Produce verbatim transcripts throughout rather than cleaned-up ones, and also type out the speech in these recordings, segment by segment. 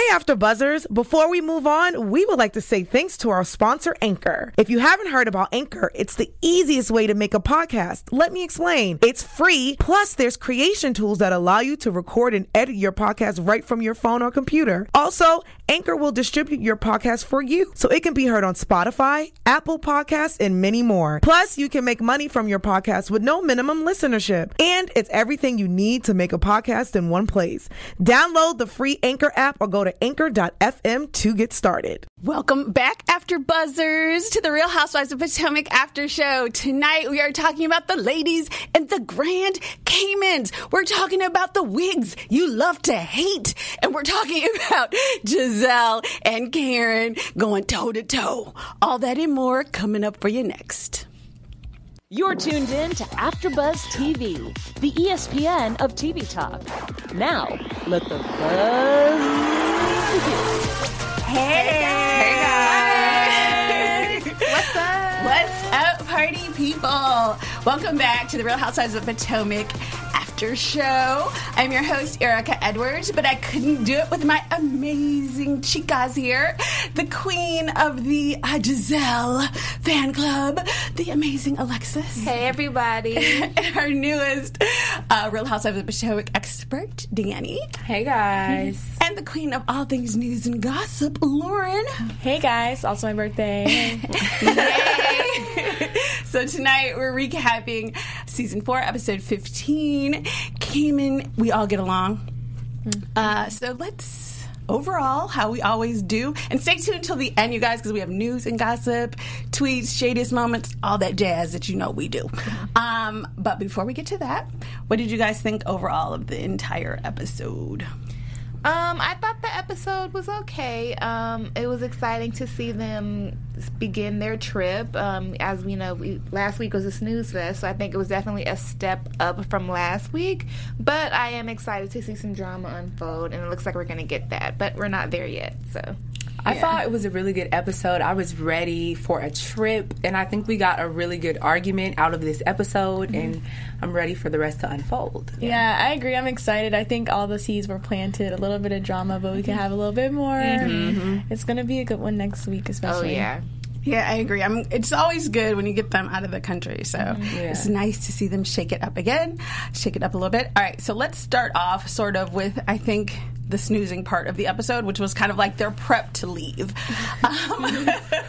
Hey, After Buzzers. Before we move on, we would like to say thanks to our sponsor, Anchor. If you haven't heard about Anchor, it's the easiest way to make a podcast. Let me explain. It's free, plus there's creation tools that allow you to record and edit your podcast right from your phone or computer. Also, Anchor will distribute your podcast for you, so it can be heard on Spotify, Apple Podcasts, and many more. Plus, you can make money from your podcast with no minimum listenership. And it's everything you need to make a podcast in one place. Download the free Anchor app or go to anchor dot f m to get started. Welcome back, After Buzzers, to the Real Housewives of Potomac After Show. Tonight, we are talking about the ladies and the Grand Caymans. We're talking about the wigs you love to hate. And we're talking about Gizelle and Karen going toe-to-toe. All that and more coming up for you next. You're tuned in to AfterBuzz T V, the E S P N of T V talk. Now, let the buzz begin. Hey, hey guys. What's up? What's up, party people? Welcome back to the Real Housewives of Potomac After Show. I'm your host, Erica Edwards, but I couldn't do it with my amazing chicas here. The queen of the uh, Gizelle fan club, the amazing Alexis. Hey, everybody. And our newest uh, Real Housewives of Potomac expert, Danny. Hey, guys. And the queen of all things news and gossip, Lauren. Hey, guys. Also my birthday. Yay! So tonight we're recapping season four, episode fifteen. Cayman, we all get along. Uh, so let's, overall, how we always do. And stay tuned until the end, you guys, because we have news and gossip, tweets, shadiest moments, all that jazz that you know we do. Um, but before we get to that, what did you guys think overall of the entire episode? Um, I thought the episode was okay. Um, it was exciting to see them begin their trip. Um, as we know, we, last week was a snooze fest, so I think it was definitely a step up from last week. But I am excited to see some drama unfold, and it looks like we're going to get that. But we're not there yet, so... I yeah. thought it was a really good episode. I was ready for a trip, and I think we got a really good argument out of this episode, mm-hmm. and I'm ready for the rest to unfold. Yeah. yeah, I agree. I'm excited. I think all the seeds were planted. A little bit of drama, but we can have a little bit more. Mm-hmm. It's going to be a good one next week, especially. Oh, yeah. Yeah, I agree. I'm, it's always good when you get them out of the country, so mm-hmm. yeah. it's nice to see them shake it up again, shake it up a little bit. All right, so let's start off sort of with, I think, the snoozing part of the episode, which was kind of like their prep to leave. Um,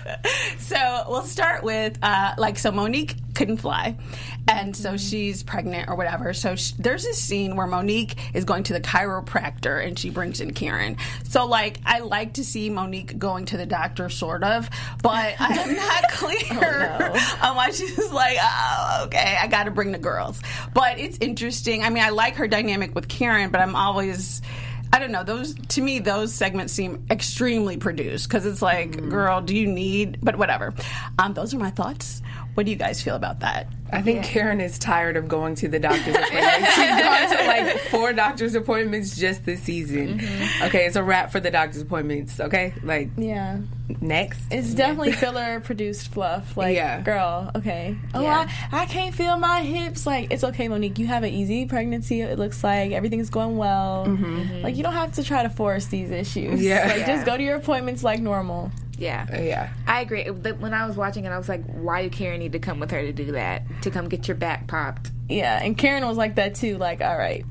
so we'll start with, uh, like, so Monique couldn't fly, and so she's pregnant or whatever. So she, there's this scene where Monique is going to the chiropractor, and she brings in Karen. So, like, I like to see Monique going to the doctor, sort of, but I'm not clear oh, no. on why she's like, oh, okay, I got to bring the girls. But it's interesting. I mean, I like her dynamic with Karen, but I'm always... I don't know. Those to me, those segments seem extremely produced because it's like, mm. girl, do you need? But whatever. Um, those are my thoughts. What do you guys feel about that? I think yeah. Karen is tired of going to the doctor's appointments. She's gone to like four doctor's appointments just this season. Mm-hmm. Okay, it's a wrap for the doctor's appointments. Okay, like yeah. Next, it's yeah. definitely filler produced fluff. Like, yeah. girl, okay. Oh, yeah. I, I can't feel my hips. Like, it's okay, Monique. You have an easy pregnancy. It looks like everything's going well. Mm-hmm. Mm-hmm. Like, you don't have to try to force these issues. Yeah, like yeah. just go to your appointments like normal. Yeah. Uh, yeah. I agree. When I was watching it, I was like, why do Karen need to come with her to do that? To come get your back popped? Yeah, and Karen was like that too. Like, all right.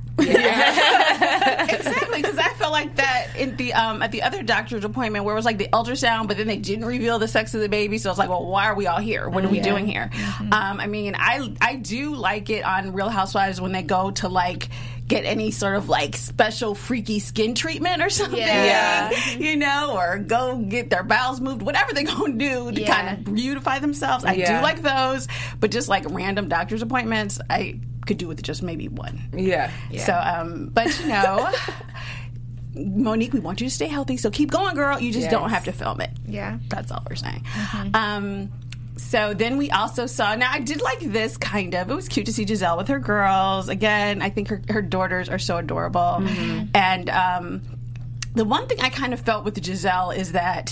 Yeah. Exactly, because I felt like that in the um, at the other doctor's appointment where it was like the ultrasound, but then they didn't reveal the sex of the baby. So I was like, well, why are we all here? What are we yeah. doing here? Mm-hmm. Um, I mean, I I do like it on Real Housewives when they go to like get any sort of like special freaky skin treatment or something, yeah. you know, or go get their bowels moved, whatever they're going to do to yeah. kind of beautify themselves. I yeah. do like those, but just like random doctor's appointments, I could do with just maybe one. Yeah. yeah. So, um, but you know, Monique, we want you to stay healthy, so keep going, girl. You just yes. don't have to film it. Yeah. That's all we're saying. Mm-hmm. Um, so then we also saw, now I did like this kind of, it was cute to see Gizelle with her girls. Again, I think her, her daughters are so adorable. Mm-hmm. And um, the one thing I kind of felt with Gizelle is that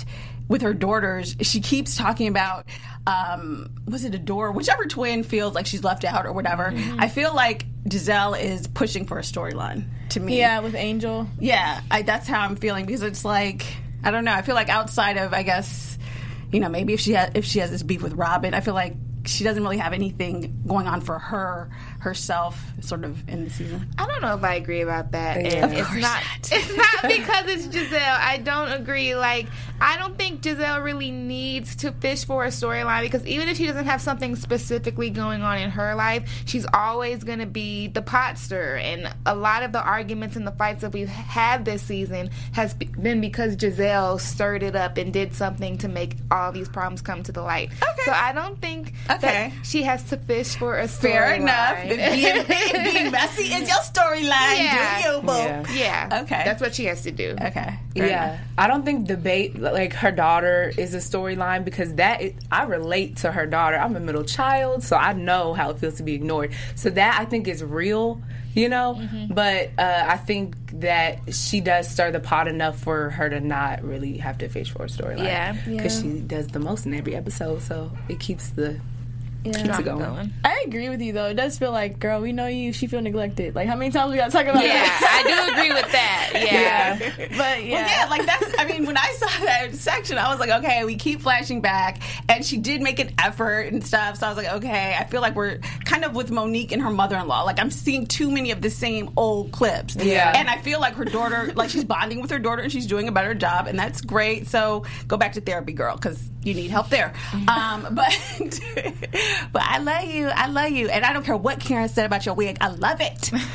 with her daughters, she keeps talking about, um, was it Adore? Whichever twin feels like she's left out or whatever. Mm-hmm. I feel like Giselle is pushing for a storyline to me. Yeah, with Angel. Yeah, I, that's how I'm feeling, because it's like, I don't know. I feel like outside of, I guess, you know, maybe if she ha- if she has this beef with Robin, I feel like she doesn't really have anything going on for her herself, sort of in the season. I don't know if I agree about that. Yeah. And it's not. It's not because it's Giselle. I don't agree. Like, I don't think Giselle really needs to fish for a storyline, because even if she doesn't have something specifically going on in her life, she's always going to be the pot stirrer. And a lot of the arguments and the fights that we've had this season has been because Giselle stirred it up and did something to make all these problems come to the light. Okay. So I don't think Okay. that she has to fish for a storyline. Fair enough. Being, being messy is your storyline. Yeah. Do you, boo? Yeah. Yeah. Okay. That's what she has to do. Okay. Yeah, enough. I don't think debate like her daughter is a storyline, because that is, I relate to her daughter. I'm a middle child, so I know how it feels to be ignored. So that I think is real, you know. Mm-hmm. But uh, I think that she does stir the pot enough for her to not really have to fish for a storyline. Yeah, because yeah. she does the most in every episode, so it keeps the Yeah. keeps it going. going. I agree with you though. It does feel like, girl, we know you. She feel neglected. Like, how many times we got to talk about Yeah, that? I do agree with that. Yeah. But yeah, Well, yeah, like that's, I mean, when I saw that section, I was like, okay, we keep flashing back. And she did make an effort and stuff. So I was like, okay, I feel like we're kind of with Monique and her mother in law. Like, I'm seeing too many of the same old clips. Yeah. And I feel like her daughter, like, she's bonding with her daughter and she's doing a better job. And that's great. So go back to therapy, girl, because you need help there. Um, but, but I love you. I love you. And I don't care what Karen said about your wig. I love it. Um,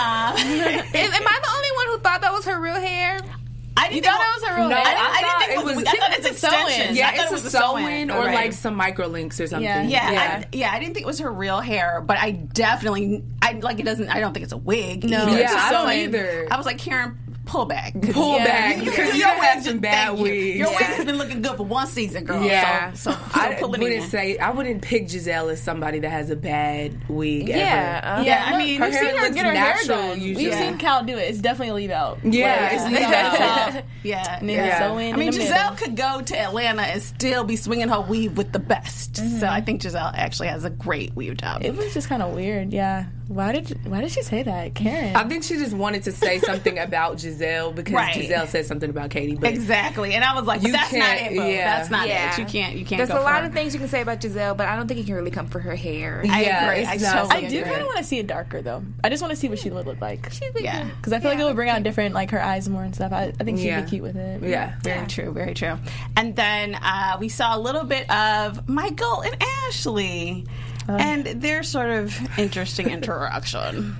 Am, am I the only one who thought that was her real hair? I didn't You think thought that was her real No, hair? I, I didn't thought think it it was. was- I thought it's it's a sew-in. extensions. Yeah, I thought it's it a was sew-in or Right. like some micro links or something. Yeah. Yeah, Yeah. I, yeah. I didn't think it was her real hair, but I definitely, I like it doesn't. I don't think it's a wig. No, either. it's Yeah, a I don't sew-in. either. I was like, Karen, pull back. Pull Yeah. back, You- because Your you have wig- some bad thank you. wigs. Your wig has been looking good for one season, girl. Yeah. So, so, so I pull it wouldn't in. say I wouldn't pick Giselle as somebody that has a bad wig. Yeah, ever. uh, Yeah, I look, mean, her we've hair seen her looks get her hair natural done. usually. We've Yeah. seen Cal do it. It's definitely a leave out. Yeah, Like, it's leave leave out out. top, Yeah, and then Yeah. sew in I mean, in the Giselle middle. could go to Atlanta and still be swinging her weave with the best. So I think Giselle actually has a great weave job. It was just kind of weird. Yeah. Why did Why did she say that, Karen? I think she just wanted to say something about Giselle because Right. Giselle said something about Katie. But Exactly, and I was like, but You "That's not can't- it, bro. yeah. That's not Yeah. it. You can't. You can't." There's go a for lot her. of things you can say about Giselle, but I don't think it can really come for her hair. I Yeah, agree. it's I not- totally I do agree. kind of want to see it darker though. I just want to see what she would look like. She'd be Yeah. good. Because I feel like it would bring out different, like her eyes more and stuff. I, I think she'd Yeah. be cute with it. yeah. Very true, very true. And then uh, we saw a little bit of Michael and Ashley and their sort of interesting interaction.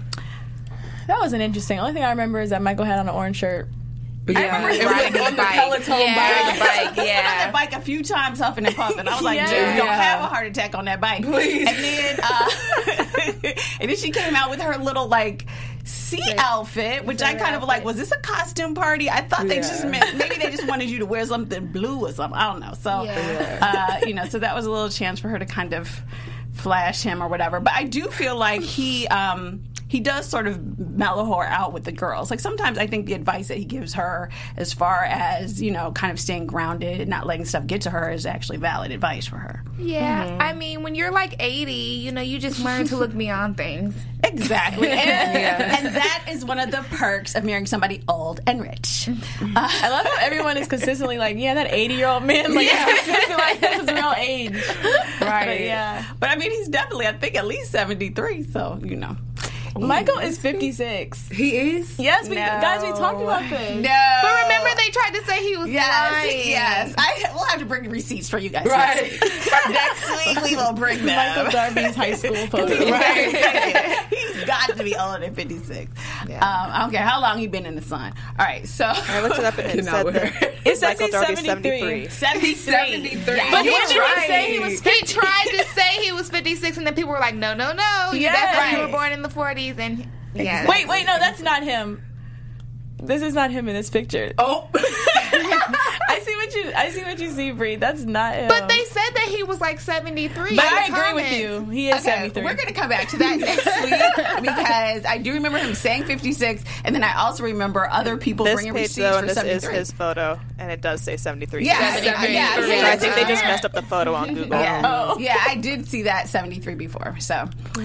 That was an interesting. Only thing I remember is that Michael had on an orange shirt. Yeah, remember it riding was the on the bike. Peloton Yeah, bike. the bike, He was on yeah. that bike a few times, huffing and puffing. I was like, Yeah. dude, don't Yeah. have a heart attack on that bike. Please. And then, uh, and then she came out with her little like sea outfit, which I kind of like. Was this a costume party? I thought they Yeah. just meant maybe they just wanted you to wear something blue or something. I don't know. So, Yeah. uh, you know, so that was a little chance for her to kind of flash him or whatever. But I do feel like he. Um, He does sort of mellow her out with the girls. Like sometimes I think the advice that he gives her as far as, you know, kind of staying grounded and not letting stuff get to her is actually valid advice for her. Yeah, Mm-hmm. I mean, when you're like eighty, you know, you just learn to look beyond things. Exactly. And, and that is one of the perks of marrying somebody old and rich. Uh, I love how everyone is consistently like, yeah, that eighty-year-old man, like, Yeah. consistent, like, that's his real age. right. But, yeah. But I mean, he's definitely, I think, at least seventy-three. So, you know. Michael is fifty-six. He is. Yes, we, No. guys, we talked about this. No. But remember, they tried to say he was Yes, lying. yes. I, we'll have to bring receipts for you guys. Right. Next week, next week we will bring them. Michael Darby's high school photo. Right. He's got to be older than fifty-six. Um, I don't care how long he's been in the sun. All right, so. I looked it up and it Cannot said with that her. It says Michael he's Darby's seventy-three. seventy-three. seventy-three. seventy-three. Yeah. But He when did he tried. say he was He tried to say he was fifty-six, and then people were like, "No, no, no! Yes. That's why you Right. were born in the forties." And yeah, Wait, wait, no, that's not him. This is not him in this picture. Oh. I see what what you. I see what you see, Bree. That's not him. But they said that he was like seventy-three. But in I the agree with comments. you. He is Okay, seventy-three. we're going to come back to that next week because I do remember him saying fifty-six, and then I also remember other people This bringing page, receipts though, for and this is seventy-three. his photo, and it does say seventy-three. Yeah, seventy-three. yeah, So yeah, I think they just yeah. messed up the photo on Google. Yeah. Oh. yeah, I did see that seventy-three before. So,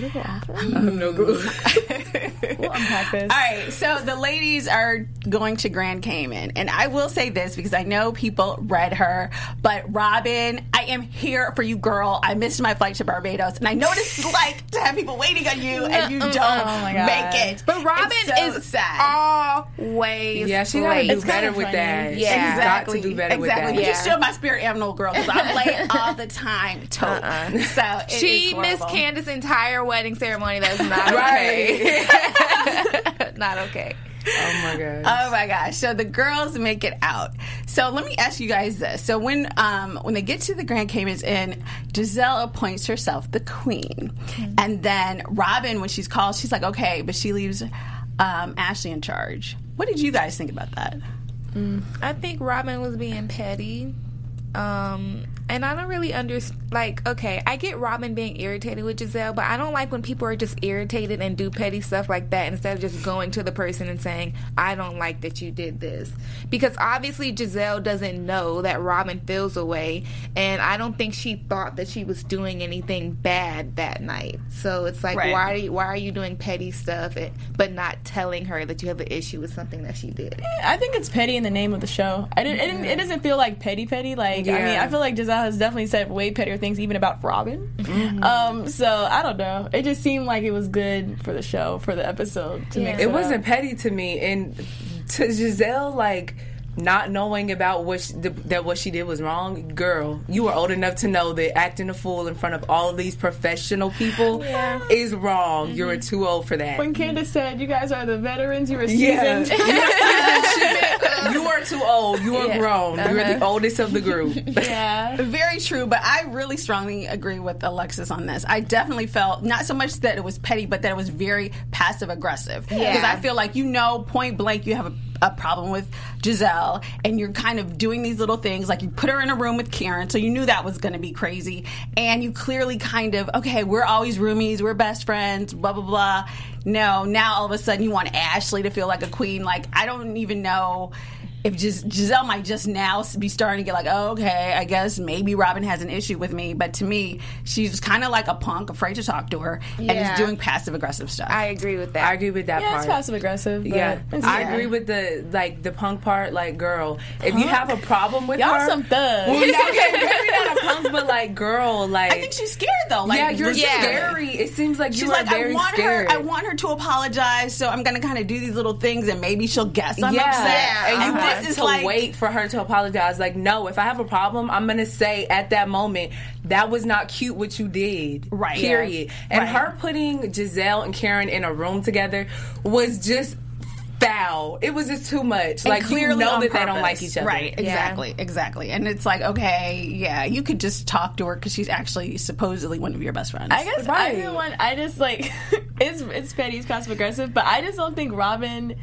No good. We'll unpack this. all right. So the ladies are going to Grand Cayman, and I will say this because I know people read her, but Robin, I am here for you, girl. I missed my flight to Barbados, and I know what it's like to have people waiting on you, and you don't Oh my God. make it. But Robin It's so is sad. always Yeah, she gotta late. do It's better kinda with funny. that. Yeah. She's got to do better exactly. with that. But Yeah. you still my spirit animal, girl, because I'm late all the time, too. Uh-uh. So it She is missed horrible. Candace's entire wedding ceremony. That's not okay. Not okay. Oh my gosh. Oh my gosh! So the girls make it out. So let me ask you guys this: so when um, when they get to the Grand Caymans, and Giselle appoints herself the queen, and then Robin, when she's called, she's like, "Okay," but she leaves um, Ashley in charge. What did you guys think about that? I think Robin was being petty. Um, and I don't really understand. Like, okay, I get Robin being irritated with Giselle, but I don't like when people are just irritated and do petty stuff like that instead of just going to the person and saying, I don't like that you did this. Because obviously Giselle doesn't know that Robin feels away, and I don't think she thought that she was doing anything bad that night. So it's like, Right. why are you, why are you doing petty stuff and, but not telling her that you have an issue with something that she did? I think it's petty in the name of the show. I didn't, it, didn't, it doesn't feel like petty petty. Like, I mean, Yeah. I feel like Giselle has definitely said way pettier things even about Robin. Um, so, I don't know. It just seemed like it was good for the show, for the episode. To Yeah. mix It it wasn't up. petty to me, and to Giselle, like, not knowing about what she, the, that what she did was wrong. Girl, you were old enough to know that acting a fool in front of all of these professional people is wrong. You were too old for that. When Candace said, you guys are the veterans, you were Yeah. seasoned. You are too old. You are Yeah. grown. You're the oldest of the group. yeah. Very true, but I really strongly agree with Alexis on this. I definitely felt not so much that it was petty, but that it was very passive aggressive. Yeah. Because I feel like, you know, point blank, you have a, a problem with Giselle, and you're kind of doing these little things. Like, you put her in a room with Karen, so you knew that was going to be crazy. And you clearly kind of, okay, we're always roomies, we're best friends, blah, blah, blah. No, now all of a sudden you want Ashley to feel like a queen. Like, I don't even know if Gis- Giselle might just now be starting to get like, oh, okay, I guess maybe Robin has an issue with me. But to me, she's kind of like a punk, afraid to talk to her, and Yeah. is doing passive aggressive stuff. I agree with that. I agree with that Yeah, part. it's passive aggressive. But Yeah, it's- I agree with the like the punk part. Like, girl, if you have a problem with Y'all her, some thugs. well, yeah, okay, maybe not a punk, but like, girl, like, I think she's scared though. Like, yeah, you're yeah. scary. It seems like She's you like, are very I want scared. her. I want her to apologize, so I'm going to kind of do these little things, and maybe she'll guess I'm yeah, upset. and you And want this is to like, wait for her to apologize. Like, no, if I have a problem, I'm gonna say at that moment that was not cute what you did. Right. Period. Yeah. And Right. her putting Giselle and Karen in a room together was just foul. It was just too much. And Like, you clearly know on that they don't purpose. like each other. Right, exactly, exactly. And it's like, okay, yeah, you could just talk to her because she's actually supposedly one of your best friends. I guess Right. I'm the one. I just like it's it's petty, it's passive aggressive, but I just don't think Robin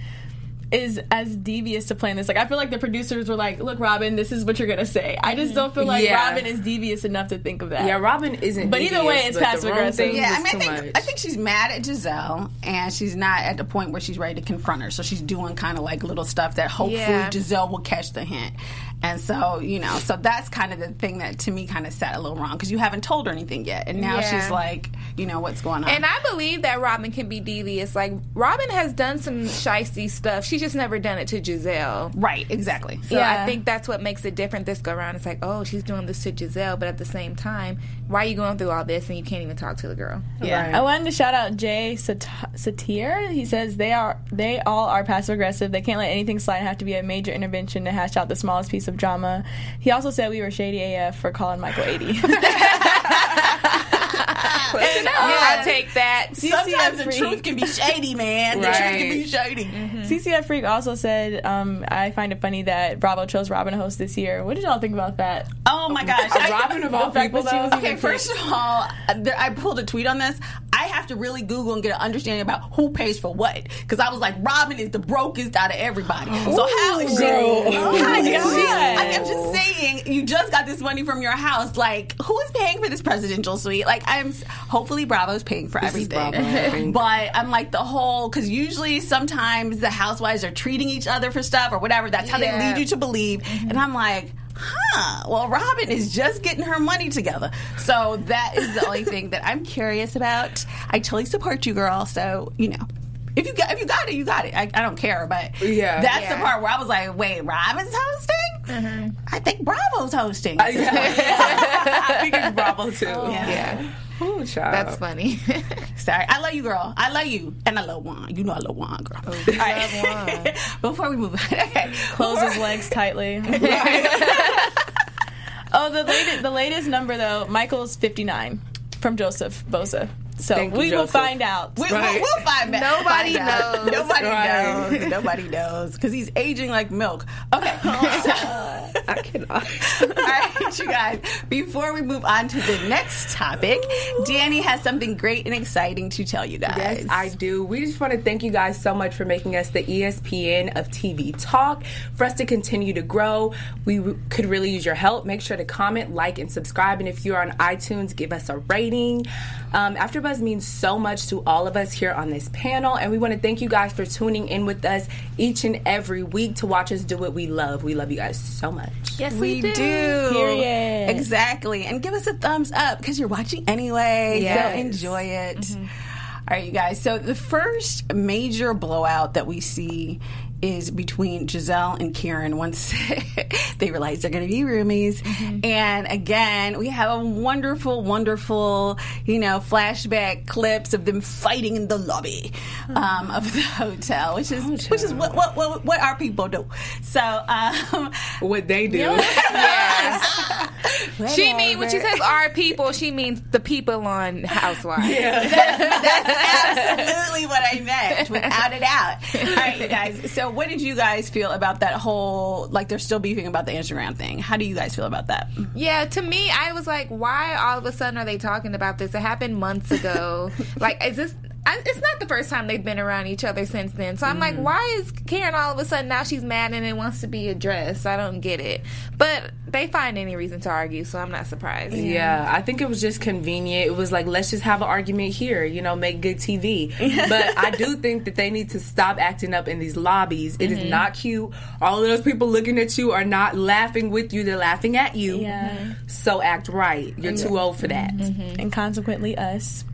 is as devious to playing this. Like, I feel like the producers were like, "Look, Robin, this is what you're gonna say." I just don't feel like Yeah. Robin is devious enough to think of that. Yeah, Robin isn't. But either devious, way, it's but the passive wrong aggressive. thing Yeah, was I mean, I too think much. I think she's mad at Giselle, and she's not at the point where she's ready to confront her. So she's doing kind of like little stuff that hopefully Yeah. Giselle will catch the hint. And so, you know, so that's kind of the thing that to me kind of sat a little wrong because you haven't told her anything yet, and now Yeah. she's like, you know, what's going on? And I believe that Robin can be devious. Like, Robin has done some shisty stuff. She's just never done it to Giselle. right, exactly. So Yeah. I think that's what makes it different this go around. It's like, oh, she's doing this to Giselle, but at the same time, why are you going through all this and you can't even talk to the girl? Yeah. I wanted to shout out Jay Sat- Satir. He says they are they all are passive aggressive. They can't let anything slide. Have to be a major intervention to hash out the smallest piece of drama. He also said we were shady A F for calling Michael eighty. And I'll take that. Sometimes the Freak. truth can be shady, man. The truth can be shady. C C F Freak also said, um, I find it funny that Bravo chose Robin to host this year. What did y'all think about that? Oh my gosh. A Robin of all The fact people, that she though? was even Okay, first of all, uh, there, I pulled a tweet on this. I have to really Google and get an understanding about who pays for what. Because I was like, Robin is the brokest out of everybody. So how is she? girl. How is she? God. I am just saying. just got this money from your house. Like, who is paying for this presidential suite? Like, I'm hopefully Bravo's paying for This everything. is Bravo, I think. But I'm like the whole, because usually sometimes the housewives are treating each other for stuff or whatever. That's how Yeah. they lead you to believe. And I'm like, huh, well, Robin is just getting her money together. So that is the only thing that I'm curious about. I totally support you, girl. So, you know. If you got if you got it, you got it. I, I don't care, but Yeah. that's Yeah. the part where I was like, "Wait, Robin's hosting? I think Bravo's hosting." Uh, yeah. I think it's Bravo too. Yeah. Yeah. Ooh, child. That's funny. Sorry, I love you, girl. I love you, and I love Juan. You know I love Juan, girl. All right. Before we move on, okay. Close his legs tightly. Oh, the latest, the latest number though, Michael's fifty-nine from Joseph Bosa. So Thank you, we will Joseph. find out. We, Right. we'll, we'll find out. Nobody Find out. knows. Nobody Right. knows. Nobody knows because he's aging like milk. Okay. I cannot. All right, you guys. Before we move on to the next topic, Danny has something great and exciting to tell you guys. Yes, I do. We just want to thank you guys so much for making us the E S P N of T V talk. For us to continue to grow, we w- could really use your help. Make sure to comment, like, and subscribe. And if you're on iTunes, give us a rating. Um, AfterBuzz means so much to all of us here on this panel, and we want to thank you guys for tuning in with us each and every week to watch us do what we love. We love you guys so much. Yes, We we, do. do. Period. Exactly. And give us a thumbs up because you're watching anyway. Yes. So enjoy it. All right, you guys. So the first major blowout that we see is between Giselle and Karen once they realize they're going to be roomies. And again, we have a wonderful, wonderful, you know, flashback clips of them fighting in the lobby um, of the hotel, which is which is what what, what what our people do. So um, What they do. Yes. She mean when she whatever. says our people, she means the people on Housewives. Absolutely what I meant, without a doubt. All right, you guys. So, what did you guys feel about that whole, like, they're still beefing about the Instagram thing? How do you guys feel about that? Yeah, to me, I was like, why all of a sudden are they talking about this? It happened months ago. Like, is this... I, it's not the first time they've been around each other since then. So I'm like, why is Karen all of a sudden now she's mad and it wants to be addressed? I don't get it. But they find any reason to argue, so I'm not surprised. Yeah, I think it was just convenient. It was like, let's just have an argument here, you know, make good T V. But I do think that they need to stop acting up in these lobbies. It is not cute. All of those people looking at you are not laughing with you, they're laughing at you. Yeah. So act right. You're too old for that. And consequently, us.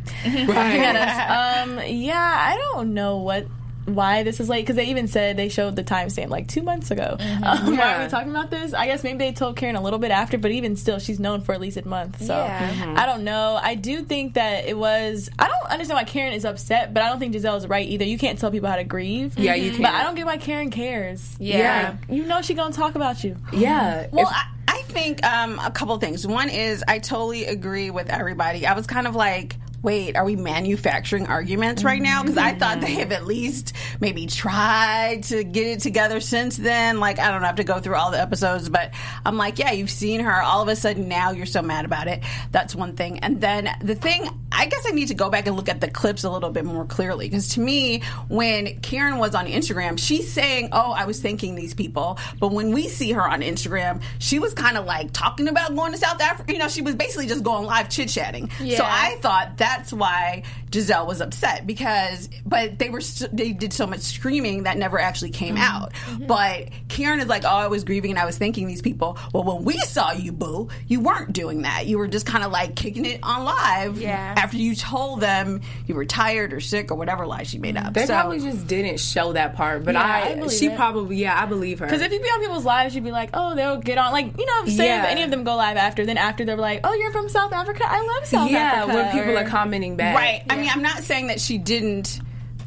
Right. Um, yeah, I don't know what why this is late because they even said they showed the timestamp like two months ago. Um, Why are Yeah. we talking about this? I guess maybe they told Karen a little bit after, but even still, she's known for at least a month. So Yeah. I don't know. I do think that it was. I don't understand why Karen is upset, but I don't think Giselle is right either. You can't tell people how to grieve. Yeah, you can't. But I don't get why Karen cares. Yeah. Like, you know she gonna talk about you. Yeah. Well, If- I, I think um, a couple things. One is I totally agree with everybody. I was kind of like, wait, are we manufacturing arguments right now? Because I thought they have at least maybe tried to get it together since then. Like, I don't have to go through all the episodes, but I'm like, yeah, you've seen her. All of a sudden now you're so mad about it. That's one thing. And then the thing, I guess I need to go back and look at the clips a little bit more clearly. Because to me, when Karen was on Instagram, she's saying, oh, I was thanking these people. But when we see her on Instagram, she was kind of like talking about going to South Africa. You know, she was basically just going live chit-chatting. Yeah. So I thought that's why Giselle was upset because, but they were, st- they did so much screaming that never actually came out. But Karen is like, oh, I was grieving and I was thanking these people. Well, when we saw you, boo, you weren't doing that. You were just kind of like kicking it on live Yeah. after you told them you were tired or sick or whatever lie she made up. they so, probably just didn't show that part, but Yeah, I I, believe she it. probably, yeah, I believe her. Because if you be on people's lives, you'd be like, oh, they'll get on. Like, you know, say Yeah. if any of them go live after, then after they're like, oh, you're from South Africa? I love South yeah, Africa. when people Or- are commenting back. Right. I mean, I'm not saying that she didn't.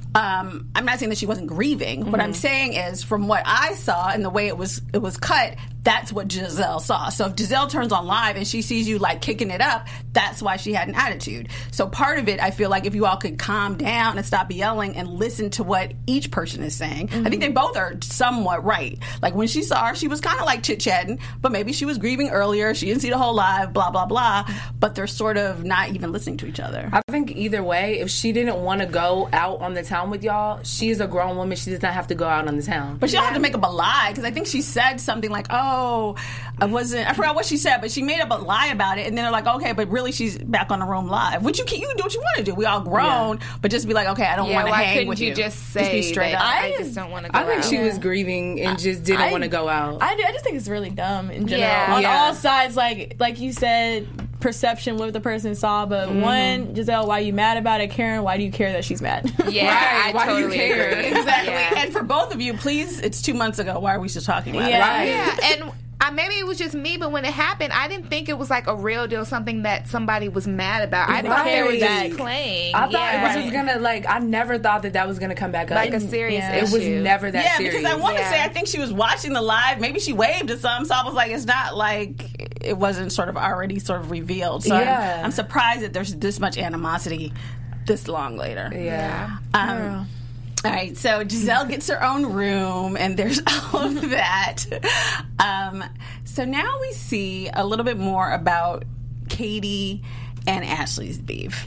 Um, I'm not saying that she wasn't grieving. What I'm saying is, from what I saw and the way it was, it was cut. That's what Giselle saw. So if Giselle turns on live and she sees you like kicking it up, that's why she had an attitude. So part of it, I feel like if you all could calm down and stop yelling and listen to what each person is saying, I think they both are somewhat right. Like when she saw her, she was kind of like chit chatting, but maybe she was grieving earlier. She didn't see the whole live, blah blah blah. But they're sort of not even listening to each other. I think either way, if she didn't want to go out on the town with y'all, she is a grown woman. She does not have to go out on the town. But she don't have to make up a lie because I think she said something like, "Oh, oh, I wasn't, I forgot what she said, but she made up a lie about it. And then they're like, okay, but really she's back on the room live. Which you can, you can do what you want to do. We all grown, yeah. but just be like, okay, I don't yeah, want to why hang couldn't with you. you. Just say just be straight up. I, I just don't want to go I think out. she was grieving and just didn't want to go out. I, do, I just think it's really dumb in general. Yeah. On Yeah. all sides, like like you said, perception what the person saw, but Mm-hmm. one, Giselle, why are you mad about it? Karen, why do you care that she's mad? Yeah, Right, I why do you totally care? agree. Exactly. Yeah. And for both of you, please, it's two months ago. Why are we still talking about Yeah. it? Yeah, and I, maybe it was just me, but when it happened, I didn't think it was like a real deal, something that somebody was mad about. I thought they were Right. just playing. I thought yeah. it was just gonna, like, I never thought that that was gonna come back up. like a serious Yeah. It issue. was never that Yeah, serious. because I want to Yeah. say I think she was watching the live. Maybe she waved at some, so I was like, it's not like it wasn't sort of already sort of revealed. So Yeah. I'm, I'm surprised that there's this much animosity this long later. Yeah. Um, all right, so Giselle gets her own room, and there's all of that. Um, so now we see a little bit more about Katie and Ashley's beef,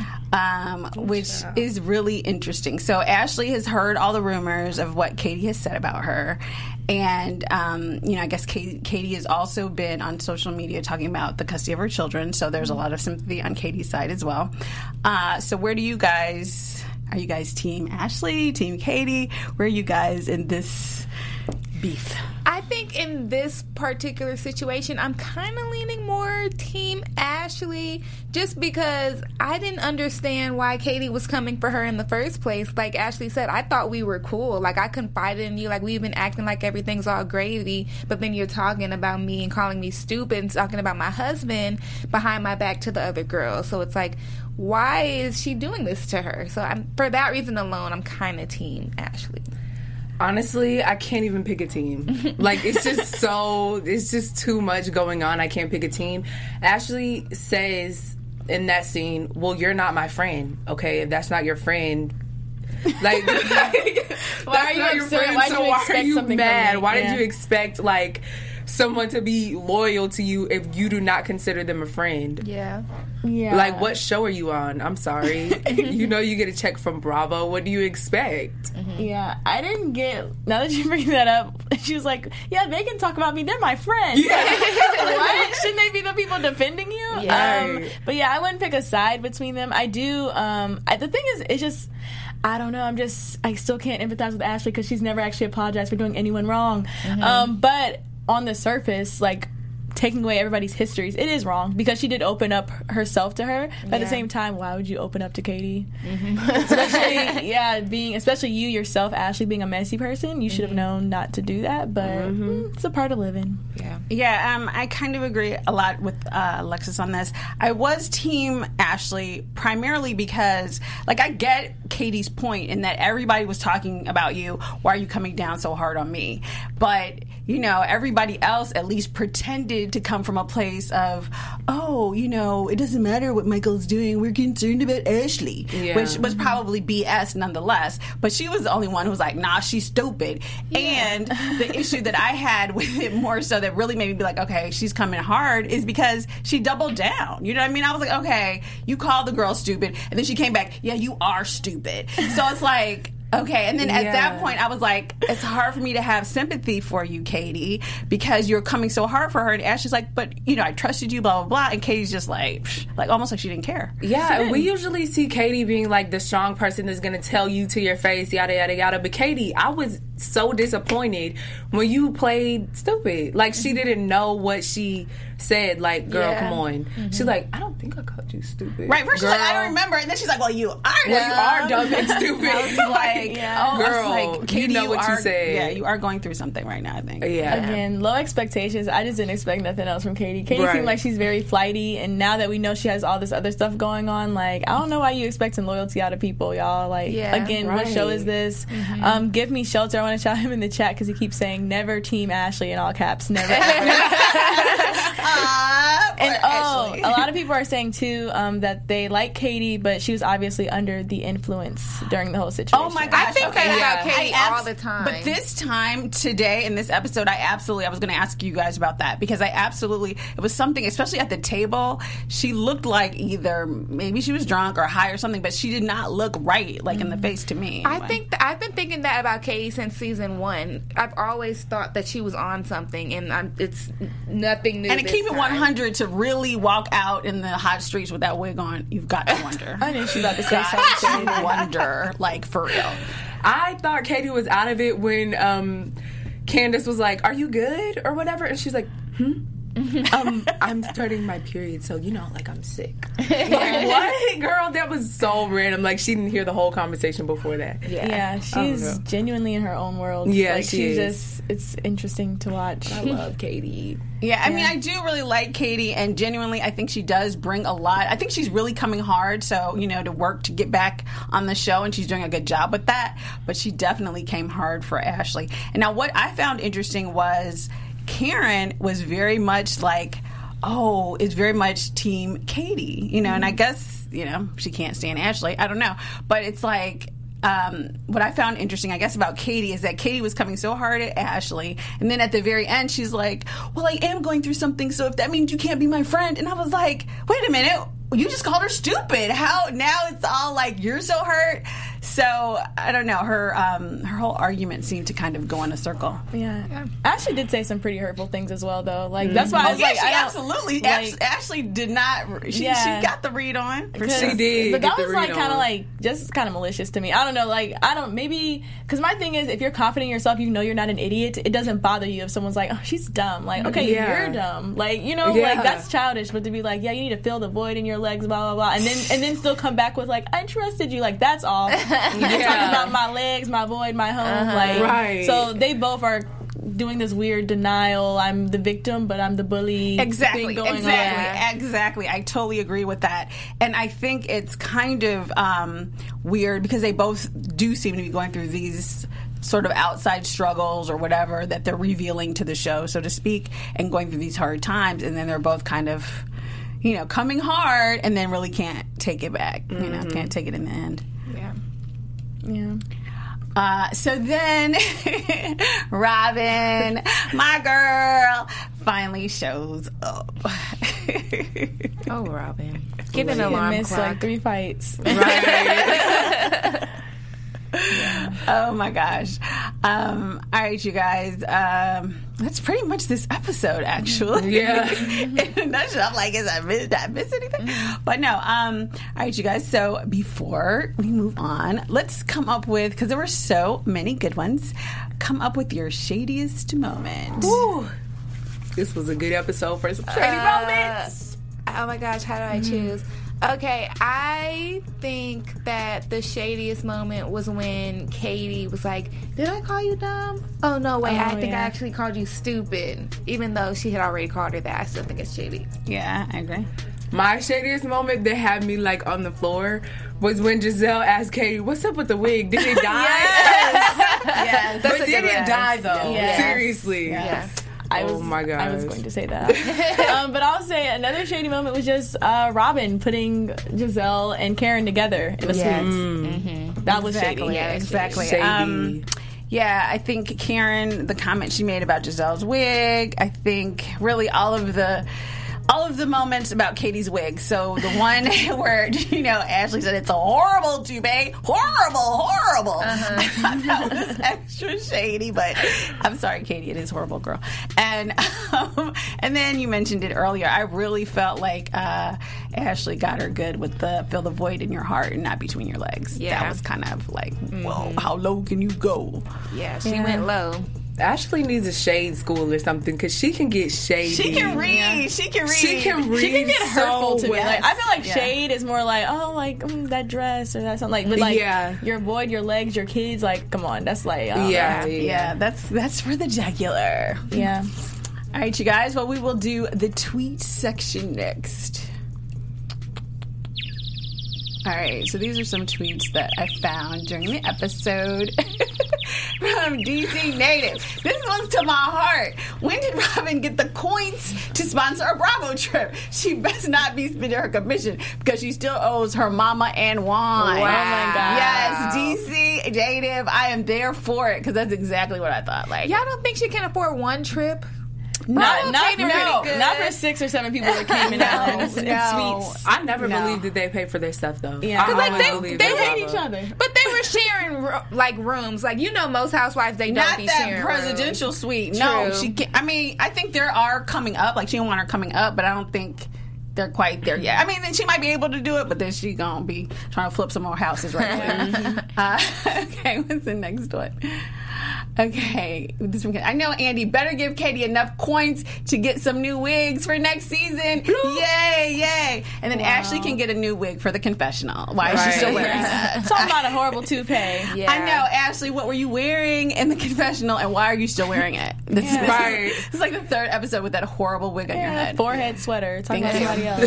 um, which is really interesting. So Ashley has heard all the rumors of what Katie has said about her. And, um, you know, I guess Katie, Katie has also been on social media talking about the custody of her children. So there's a lot of sympathy on Katie's side as well. Uh, so where do you guys... Are you guys team Ashley, team Katie? Where are you guys in this beef? I think in this particular situation, I'm kind of leaning more team Ashley, just because I didn't understand why Katie was coming for her in the first place. Like Ashley said, I thought we were cool. Like I confided in you. Like we've been acting like everything's all gravy, but then you're talking about me and calling me stupid and talking about my husband behind my back to the other girls. So it's like, why is she doing this to her? So I'm, for that reason alone, I'm kind of team Ashley. Honestly, I can't even pick a team. Like, it's just so, it's just too much going on. I can't pick a team. Ashley says in that scene, well, you're not my friend, okay? If that's not your friend, like, that's are you not your upset? friend, Why'd so you why are expect you something from mad? me? Why Yeah. did you expect, like, someone to be loyal to you if you do not consider them a friend? Yeah. Yeah. Like, what show are you on? I'm sorry. You know you get a check from Bravo. What do you expect? Yeah, I didn't get. Now that you bring that up, she was like, "Yeah, they can talk about me. They're my friends." Yeah. What? Shouldn't they be the people defending you? Yeah. Um, but yeah, I wouldn't pick a side between them. I do. Um, I, the thing is, it's just. I don't know. I'm just. I still can't empathize with Ashley because she's never actually apologized for doing anyone wrong. Mm-hmm. Um, but on the surface, like. Taking away everybody's histories, it is wrong because she did open up herself to her. But at the Yeah. same time, why would you open up to Katie? Mm-hmm. Especially, yeah, being especially you yourself, Ashley, being a messy person, you should have known not to do that. But mm, it's a part of living. Yeah. Yeah, um, I kind of agree a lot with uh, Alexis on this. I was team Ashley primarily because, like, I get Katie's point in that everybody was talking about you. Why are you coming down so hard on me? But, you know, everybody else at least pretended to come from a place of, oh, you know, it doesn't matter what Michael's doing. We're concerned about Ashley, Yeah. which was probably B S nonetheless. But she was the only one who was like, nah, she's stupid. And the issue that I had with it more so that really made me be like, okay, she's coming hard is because she doubled down. You know what I mean? I was like, okay, you called the girl stupid. And then she came back, yeah, you are stupid. So it's like, okay, and then at Yeah. that point, I was like, it's hard for me to have sympathy for you, Katie, because you're coming so hard for her. And Ashley's like, but, you know, I trusted you, blah, blah, blah. And Katie's just like, psh, like almost like she didn't care. Yeah, we usually see Katie being like the strong person that's going to tell you to your face, yada, yada, yada. But Katie, I was so disappointed when you played stupid. Like, she didn't know what she said. Like, girl, Yeah. come on. She's like, I don't think I called you stupid. Right, first she's girl. like, I don't remember. And then she's like, well, you are Well, you are dumb and stupid. I was like, Yeah. oh, I was Girl, like, you Katie, know what you are, said. Yeah, you are going through something right now, I think. Yeah. Again, low expectations. I just didn't expect nothing else from Katie. Katie Right. seemed like she's very flighty, and now that we know she has all this other stuff going on, like, I don't know why you expecting loyalty out of people, y'all. Like, Yeah. again, what show is this? Um, give me shelter. I want to shout him in the chat because he keeps saying, never team Ashley in all caps. Never. Uh, And oh, Ashley? a lot of people are saying too um, that they like Katie, but she was obviously under the influence during the whole situation. Oh my gosh! I think okay, that yeah. about Katie I abs- all the time. But this time, today, in this episode, I absolutely, I was going to ask you guys about that because I absolutely, it was something, especially at the table, she looked like either maybe she was drunk or high or something, but she did not look right, like in the face to me. I anyway. think th- I've been thinking that about Katie since season one. I've always thought that she was on something, and I'm, it's nothing new. And to this keep it time. one hundred, to really walk out in the hot streets with that wig on, you've got to wonder. I knew she was about to say got something. to wonder, like for real. I thought Katie was out of it when um, Candace was like, "Are you good?" or whatever, and she's like, "Hmm." um, I'm starting my period, so you know, like I'm sick. Like, what, girl? That was so random. Like she didn't hear the whole conversation before that. Yeah, yeah she's genuinely in her own world. Yeah, like, she she's is. just, it's interesting to watch. I love Katie. Yeah, I mean, I do really like Katie, and genuinely, I think she does bring a lot. I think she's really coming hard, so, you know, to work to get back on the show, and she's doing a good job with that, but she definitely came hard for Ashley. And now what I found interesting was Karen was very much like, oh, is very much team Katie, you know, mm-hmm. and I guess, you know, she can't stand Ashley. I don't know. But it's like, um, what I found interesting, I guess, about Katie is that Katie was coming so hard at Ashley, and then at the very end, she's like, well, I am going through something, so if that means you can't be my friend. And I was like, wait a minute, you just called her stupid. How now it's all like you're so hurt. So I don't know. Her um, her whole argument seemed to kind of go in a circle. Yeah. yeah. Ashley did say some pretty hurtful things as well, though. Like that's why I Oh was yeah, like, she I don't, absolutely. like, Ash- Ashley did not. She, Yeah. she got the read on. For She sure. did. But get that the was read like kind on. of like just kind of malicious to me. I don't know. Like I don't maybe because my thing is if you're confident in yourself, you know you're not an idiot. It doesn't bother you if someone's like, oh, she's dumb. Like okay, Yeah. you're dumb. Like you know, Yeah. like that's childish. But to be like, yeah, you need to fill the void in your legs, blah blah blah, and then and then still come back with like, I trusted you. Like that's all. You're talking about my legs, my void, my home. Uh-huh. Like Right. so they both are doing this weird denial. I'm the victim, but I'm the bully. Exactly, thing going exactly, on. exactly. I totally agree with that, and I think it's kind of um, weird because they both do seem to be going through these sort of outside struggles or whatever that they're revealing to the show, so to speak, and going through these hard times, and then they're both kind of, you know, coming hard, and then really can't take it back. You know, can't take it in the end. Yeah. Yeah. Uh, so then, Robin, my girl, finally shows up. Oh, Robin. Get an She alarm missed clock. like three fights. Oh my gosh. Um, all right, you guys. Um, that's pretty much this episode, actually. Yeah. In a nutshell, I'm like, is I miss, did I miss anything? But no. Um, all right, you guys. So before we move on, let's come up with, because there were so many good ones, come up with your shadiest moment. Woo. This was a good episode for some shady Uh, moments. Oh my gosh, how do I choose? Okay, I think that the shadiest moment was when Katie was like, did I call you dumb? Oh, no, wait, I Oh, think I yeah. actually called you stupid. Even though she had already called her that, I still think it's shady. Yeah, I agree. My shadiest moment that had me like on the floor was when Giselle asked Katie, "What's up with the wig? Did it die?" Yes. But did it die though? Yes. Seriously. Yeah. I was, Oh my gosh. I was going to say that. um, but I'll say another shady moment was just uh, Robin putting Giselle and Karen together in a Yes. suite. Mm-hmm. That was Exactly. shady. Yeah, exactly. Shady. Um, yeah, I think Karen, the comment she made about Giselle's wig, I think really all of the all of the moments about Katie's wig. So the one where, you know, Ashley said it's a horrible toupee, horrible, horrible. Uh-huh. I thought that was extra shady, but I'm sorry, Katie, it is horrible, girl. And um, and then you mentioned it earlier. I really felt like uh, Ashley got her good with the fill the void in your heart and not between your legs. Yeah. That was kind of like, whoa, how low can you go? Yeah, she Yeah. went low. Ashley needs a shade school or something because she can get shady. She can read. She can read. She can read. She can get hurtful so to me. well. Like I feel like Yeah. shade is more like, oh, like mm, that dress or that something. Like, but like Yeah. your void, your legs, your kids. Like, come on, that's like, I don't Yeah. know. Yeah, that's that's for the jugular. yeah. All right, you guys. Well, we will do the tweet section next. All right, so these are some tweets that I found during the episode. from D C Native. This one's to my heart. When did Robin get the coins to sponsor a Bravo trip? She best not be spending her commission because she still owes her mama and wine. Wow. Oh my God. Yes, D C Native. I am there for it because that's exactly what I thought. Like, Y'all don't think she can afford one trip? Not, Bravo not, paid her no, pretty good. not for six or seven people that came in and, and no. sweets. I never No. believed that they paid for their stuff though. Yeah. I 'Cause, like, always they- believed they that hate Bravo- each other. But they were sharing ro- like rooms. Like, you know, most housewives, they don't not be that sharing presidential rooms. suite. No, True. she can't. I mean, I think there are coming up. Like, she don't want her coming up, but I don't think they're quite there yet. I mean, then she might be able to do it, but then she gonna be trying to flip some more houses right quick. uh, okay, what's the next one? Okay, this one. I know Andy better give Katie enough coins to get some new wigs for next season. Yay, yay! And then Ashley can get a new wig for the confessional. Why is she still Right. wearing that? Talking about a horrible toupee. Yeah. I know, Ashley. What were you wearing in the confessional, and why are you still wearing it? This, Yeah. this Right. Is, this is like the third episode with that horrible wig on your Yeah, head. forehead sweater. Talking about Thank somebody you.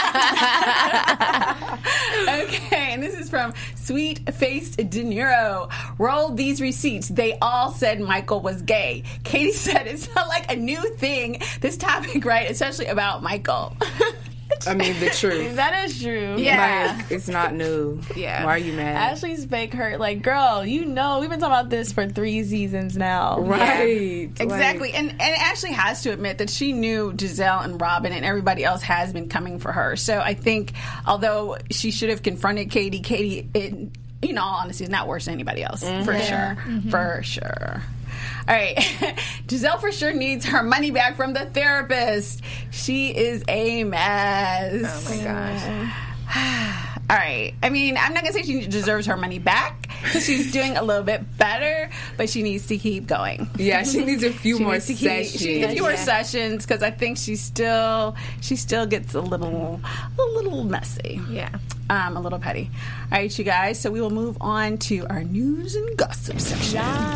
else. Okay, and this is from Sweet Faced De Niro. Roll these receipts. They all said Michael was gay. Katie said it's not like a new thing, this topic, right? Especially about Michael. I mean, the truth. That is true. Yeah. Like, it's not new. Yeah. Why are you mad? Ashley's fake hurt. Like, girl, you know, we've been talking about this for three seasons now. Right. Exactly. Like, and and Ashley has to admit that she knew Giselle and Robin and everybody else has been coming for her. So I think although she should have confronted Katie, Katie, it, in all honesty, is not worse than anybody else. For sure. For sure. All right. Giselle for sure needs her money back from the therapist. She is a mess. Oh my gosh. All right. I mean, I'm not going to say she deserves her money back because she's doing a little bit better, but she needs to keep going. yeah, she needs a few She more needs to keep- sessions. She needs a few more Yeah. sessions because I think she still she still gets a little a little messy. Yeah. Um, a little petty. All right, you guys. So we will move on to our news and gossip section.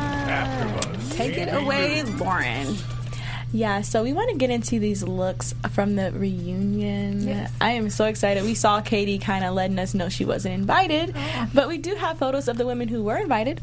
Take it away, Lauren. Yeah, so we want to get into these looks from the reunion. Yes. I am so excited. We saw Katie kind of letting us know she wasn't invited, Oh. but we do have photos of the women who were invited.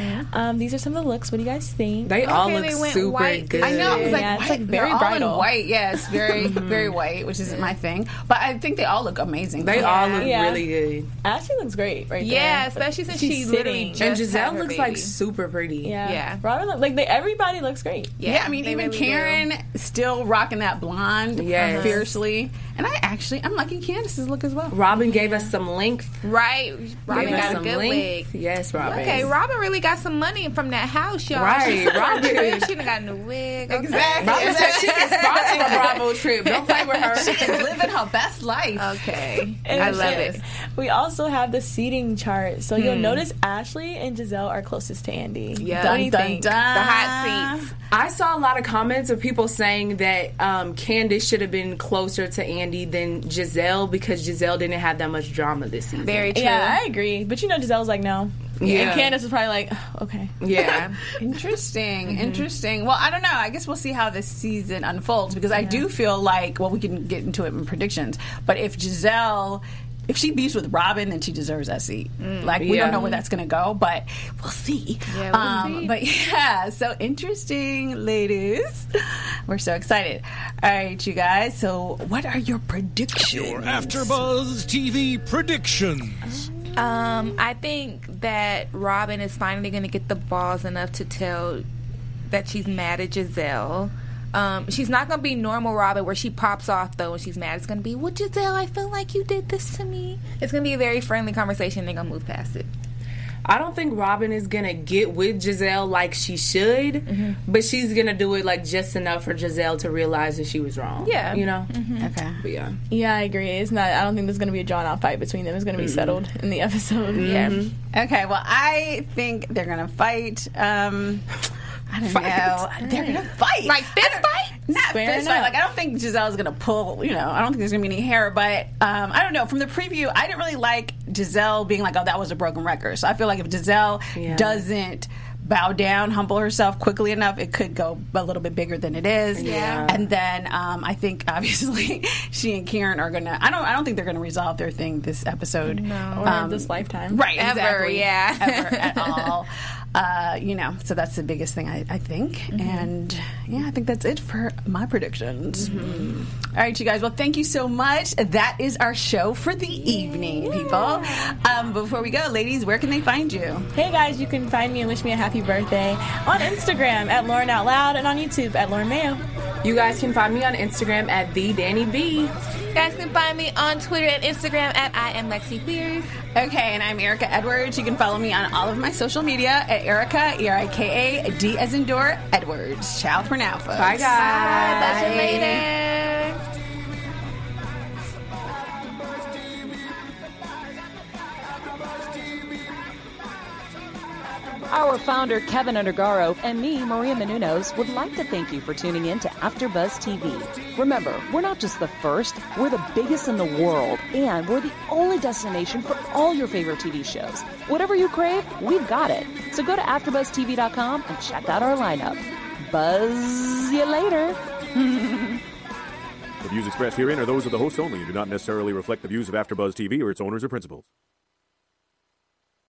Um, these are some of the looks. What do you guys think? They all Okay, look they went super white. good. I know. I was like, Yeah, it's, white. like, very They're all in bridal. white. Yeah, it's very very white, which isn't my thing. But I think they all look amazing. They all look Yeah. really good. Ashley looks great right Yeah, there. especially since She's she literally sitting. just And had Giselle her looks like baby. super pretty. Yeah, Yeah. Robin, look- like they, everybody looks great. Yeah, I mean, they even really do. Karen still rocking that blonde Yes. fiercely. And I actually, I'm liking Candace's look as well. Robin gave us some length. Right. Robin Gave us got a some good length. wig. Yes, Robin. Okay, Robin really got some money from that house, y'all. Right, She, Robin. she done got a new wig. Okay. Exactly. Robin said she can sponsor a Bravo trip. Don't play with her. She is living her best life. Okay. And I love shit. it. We also have the seating chart. So Hmm. you'll notice Ashley and Giselle are closest to Andy. Yeah. What do you Dun, think? dun, dun. The hot seats. I saw a lot of comments of people saying that um, Candace should have been closer to Andy than Giselle because Giselle didn't have that much drama this season. Very true. Yeah, I agree. But you know, Giselle's like, no. Yeah. And Candace was probably like, okay. Yeah. Interesting, interesting. Well, I don't know. I guess we'll see how this season unfolds because I do feel like, well, we can get into it in predictions, but if Giselle, if she beefs with Robin, then she deserves that seat. Like, we Yeah. don't know where that's going to go, but we'll see. Yeah, we'll um, see. But yeah, so interesting, ladies. We're so excited. All right, you guys. So, what are your predictions? Your AfterBuzz T V predictions. Um, I think that Robin is finally going to get the balls enough to tell that she's mad at Giselle. Um, she's not going to be normal Robin where she pops off, though, when she's mad. It's going to be, well, Giselle, I feel like you did this to me. It's going to be a very friendly conversation. They're going to move past it. I don't think Robin is going to get with Giselle like she should, Mm-hmm. but she's going to do it like just enough for Giselle to realize that she was wrong. Yeah. You know? Okay. But yeah. Yeah, I agree. It's not. I don't think there's going to be a drawn out fight between them. It's going to be settled in the episode. Yeah. Okay, well, I think they're going to fight. Um, I don't know. They're going to fight. Like fist I don't- fight? Not Squaring fist fight. up. Like, I don't think Giselle's going to pull, you know, I don't think there's going to be any hair, but um, I don't know. From the preview, I didn't really like Giselle being like, oh, that was a broken record. So I feel like if Giselle Yeah. doesn't bow down, humble herself quickly enough, it could go a little bit bigger than it is. Yeah. And then um, I think obviously she and Karen are gonna. I don't. I don't think they're gonna resolve their thing this episode. No. Or Um, this lifetime. Right. Ever, exactly. yeah. Ever at all. Uh, you know, so that's the biggest thing I, I think. Mm-hmm. And yeah, I think that's it for my predictions. Mm-hmm. All right, you guys. Well, thank you so much. That is our show for the evening, yeah. people. Um, before we go, ladies, where can they find you? Hey guys, you can find me and wish me a happy birthday on Instagram at Lauren Out Loud and on YouTube at Lauren Mayo. You guys can find me on Instagram at the Danny B. You guys can find me on Twitter and Instagram at I am Lexi Fears. Okay, and I'm Erica Edwards. You can follow me on all of my social media at Erica, E R I K A, D as in door, Edwards. Ciao for now, folks. Bye, guys. Bye. Bye. Bye. Later. Our founder, Kevin Undergaro, and me, Maria Menounos, would like to thank you for tuning in to AfterBuzz T V. Remember, we're not just the first, we're the biggest in the world, and we're the only destination for all your favorite T V shows. Whatever you crave, we've got it. So go to after buzz T V dot com and check out our lineup. Buzz you later. The views expressed herein are those of the hosts only and do not necessarily reflect the views of AfterBuzz T V or its owners or principals.